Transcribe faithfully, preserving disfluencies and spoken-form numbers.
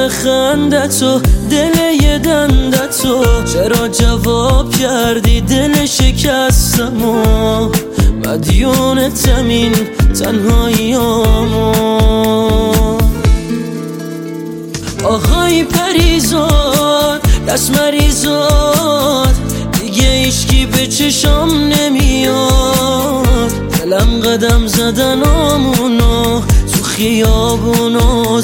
خندتو دل یه دندتو چرا جواب کردی دل شکستمو مدیونتم این تنهاییامو آهای پریزاد دست مریزاد دیگه ایشکی به چشام نمیاد دلم قدم زدن آمونو تو خیابونو